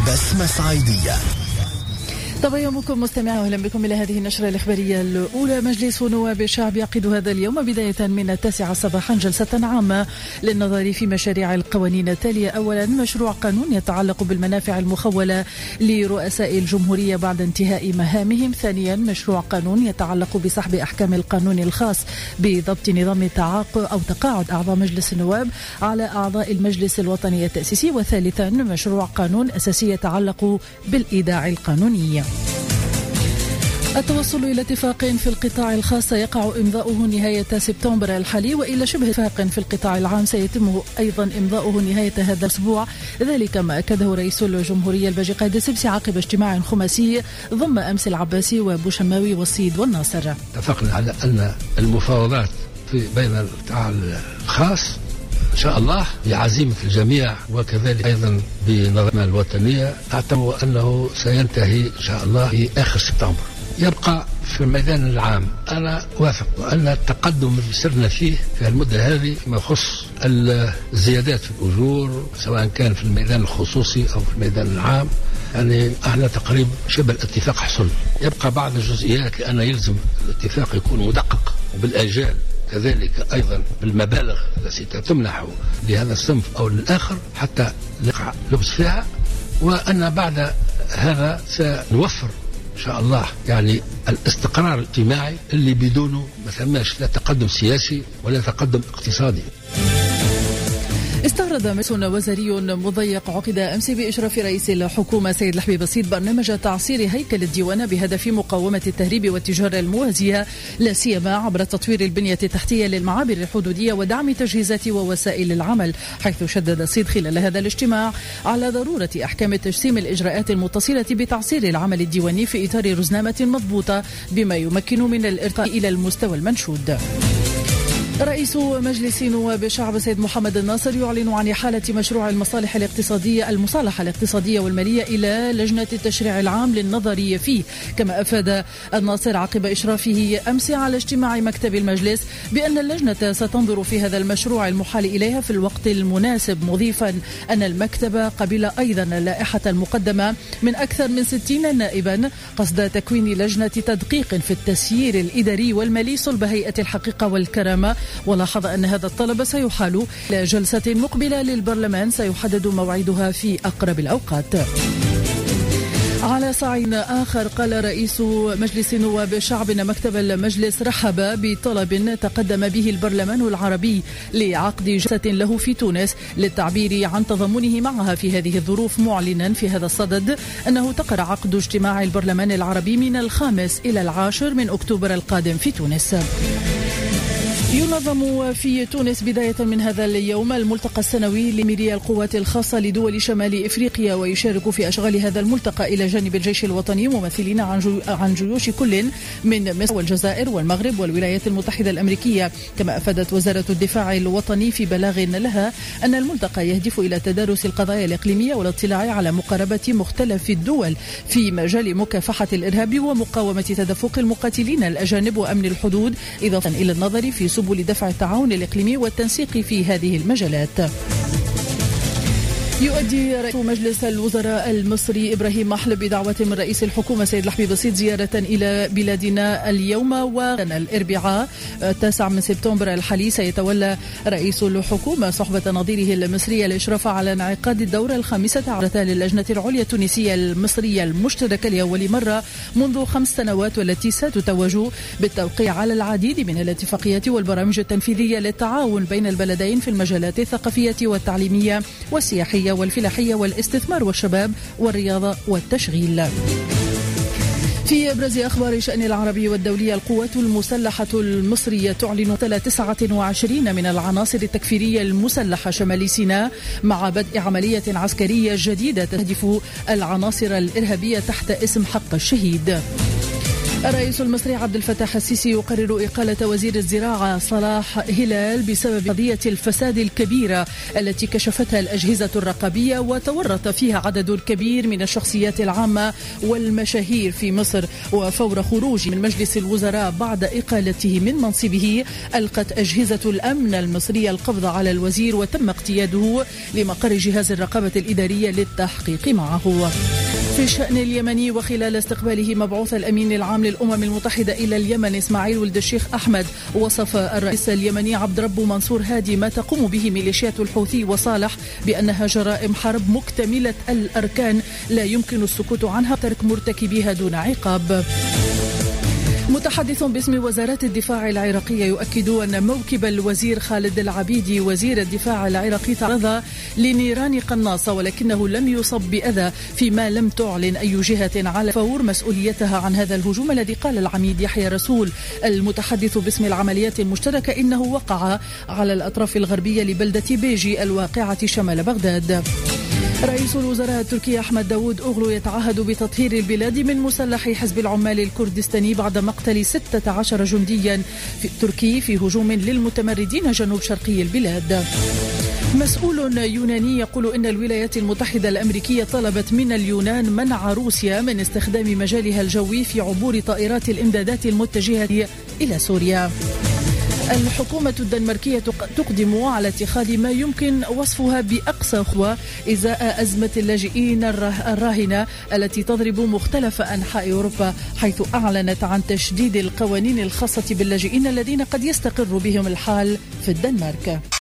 بسمة صعيدية. طبعا يومكم مستمعين، واهلا بكم الى هذه النشره الاخباريه الاولى. مجلس نواب الشعب يعقد هذا اليوم بدايه من 9 صباحا جلسه عامه للنظر في مشاريع القوانين التاليه. اولا، مشروع قانون يتعلق بالمنافع المخوله لرؤساء الجمهوريه بعد انتهاء مهامهم. ثانيا، مشروع قانون يتعلق بسحب احكام القانون الخاص بضبط نظام تقاعد اعضاء مجلس النواب على اعضاء المجلس الوطني التاسيسي. وثالثا، مشروع قانون اساسي يتعلق بالايداع القانوني. التوصل إلى اتفاق في القطاع الخاص يقع إمضاؤه نهاية سبتمبر الحالي، وإلى شبه اتفاق في القطاع العام سيتم أيضا إمضاؤه نهاية هذا الأسبوع. ذلك ما أكده رئيس الجمهورية الباجي قايد السبسي عقب اجتماع خماسي ضم أمس العباسي وبوشماوي والصيد والناصر. اتفقنا على أن المفاوضات بين القطاع الخاص إن شاء الله بعزيمة الجميع، وكذلك أيضا بنظام الوطنية، أعتبر أنه سينتهي إن شاء الله في آخر سبتمبر. يبقى في الميدان العام أنا وافق أن التقدم اللي سرنا فيه في المدة هذه فيما يخص الزيادات في الأجور، سواء كان في الميدان الخصوصي أو في الميدان العام، يعني احنا تقريبا شبه الاتفاق حصل. يبقى بعض الجزئيات لأن يلزم الاتفاق يكون مدقق وبالآجال، كذلك أيضا بالمبالغ التي تمنح لهذا الصنف أو للآخر حتى نقع لبس فيها. وأن بعد هذا سنوفر إن شاء الله يعني الاستقرار الاجتماعي اللي بدونه ما ثماش لا تقدم سياسي ولا تقدم اقتصادي. استعرض مجلس وزاري مضيق عقد أمس بإشراف رئيس الحكومة سيد الحبيب السيد برنامج تعصير هيكل الديوان بهدف مقاومة التهريب والتجارة الموازية، لا سيما عبر تطوير البنية التحتية للمعابر الحدودية ودعم تجهيزات ووسائل العمل. حيث شدد السيد خلال هذا الاجتماع على ضرورة أحكام تجسيم الإجراءات المتصلة بتعصير العمل الديواني في إطار رزنامة مضبوطة بما يمكن من الارتقاء إلى المستوى المنشود. رئيس مجلس نواب الشعب سيد محمد الناصر يعلن عن إحالة مشروع المصالحة الاقتصادية والمالية إلى لجنة التشريع العام للنظر فيه. كما أفاد الناصر عقب إشرافه أمس على اجتماع مكتب المجلس بأن اللجنة ستنظر في هذا المشروع المحال إليها في الوقت المناسب، مضيفا أن المكتب قبل أيضا اللائحة المقدمة من أكثر من 60 نائبا قصد تكوين لجنة تدقيق في التسيير الإداري والمالي صلب هيئة الحقيقة والكرامة. ولاحظ أن هذا الطلب سيحال إلى جلسة مقبلة للبرلمان سيحدد موعدها في أقرب الأوقات. على صعيد آخر، قال رئيس مجلس نواب الشعب أن مكتب المجلس رحب بطلب تقدم به البرلمان العربي لعقد جلسة له في تونس للتعبير عن تضامنه معها في هذه الظروف، معلنا في هذا الصدد أنه تقرأ عقد اجتماع البرلمان العربي من 5 إلى 10 من أكتوبر القادم في تونس. ينظم في تونس بداية من هذا اليوم الملتقى السنوي لأميري القوات الخاصة لدول شمال إفريقيا، ويشارك في أشغال هذا الملتقى إلى جانب الجيش الوطني ممثلين عن جيوش كل من مصر والجزائر والمغرب والولايات المتحدة الأمريكية. كما أفادت وزارة الدفاع الوطني في بلاغ لها أن الملتقى يهدف إلى تدارس القضايا الإقليمية والاطلاع على مقاربة مختلف الدول في مجال مكافحة الإرهاب ومقاومة تدفق المقاتلين الأجانب وأمن الحدود، إضافة إلى النظر في سبل لدفع التعاون الإقليمي والتنسيق في هذه المجالات. يؤدي رئيس مجلس الوزراء المصري إبراهيم محلب بدعوة من رئيس الحكومة سيد الحبيب السيد زيارة إلى بلادنا اليوم. والأربعاء 9 من سبتمبر الحالي سيتولى رئيس الحكومة صحبة نظيره المصري الإشراف على انعقاد الدورة 15 للجنة العليا التونسية المصرية المشتركة لأول مرة منذ 5 سنوات، والتي ستتوج بالتوقيع على العديد من الاتفاقيات والبرامج التنفيذية للتعاون بين البلدين في المجالات الثقافية والتعليمية والسياحية والفلاحية والاستثمار والشباب والرياضة والتشغيل. في أبرز أخبار شأن العربي والدولي، القوات المسلحة المصرية تعلن قتل 29 من العناصر التكفيرية المسلحة شمال سيناء مع بدء عملية عسكرية جديدة تهدف العناصر الإرهابية تحت اسم حق الشهيد. الرئيس المصري عبد الفتاح السيسي يقرر إقالة وزير الزراعة صلاح هلال بسبب قضية الفساد الكبيرة التي كشفتها الأجهزة الرقابية وتورط فيها عدد كبير من الشخصيات العامة والمشاهير في مصر. وفور خروجه من مجلس الوزراء بعد إقالته من منصبه ألقت أجهزة الأمن المصرية القبض على الوزير وتم اقتياده لمقر جهاز الرقابة الإدارية للتحقيق معه. في الشأن اليمني، وخلال استقباله مبعوث الأمين العام للأمم المتحدة إلى اليمن إسماعيل ولد الشيخ أحمد، وصف الرئيس اليمني عبد ربه منصور هادي ما تقوم به ميليشيات الحوثي وصالح بأنها جرائم حرب مكتملة الأركان لا يمكن السكوت عنها ترك مرتكبيها دون عقاب. متحدث باسم وزارة الدفاع العراقية يؤكد أن موكب الوزير خالد العبيدي وزير الدفاع العراقي تعرض لنيران قناصة ولكنه لم يصب بأذى، فيما لم تعلن أي جهة على فور مسؤوليتها عن هذا الهجوم الذي قال العميد يحيى رسول المتحدث باسم العمليات المشتركة إنه وقع على الأطراف الغربية لبلدة بيجي الواقعة شمال بغداد. رئيس الوزراء التركي أحمد داود أوغلو يتعهد بتطهير البلاد من مسلحي حزب العمال الكردستاني بعد مقتل 16 جنديا تركي في هجوم للمتمردين جنوب شرقي البلاد. مسؤول يوناني يقول إن الولايات المتحدة الأمريكية طلبت من اليونان منع روسيا من استخدام مجالها الجوي في عبور طائرات الإمدادات المتجهة إلى سوريا. الحكومة الدنماركية تقدم على اتخاذ ما يمكن وصفها بأقصى خطوة إزاء أزمة اللاجئين الراهنة التي تضرب مختلف أنحاء أوروبا، حيث أعلنت عن تشديد القوانين الخاصة باللاجئين الذين قد يستقر بهم الحال في الدنمارك.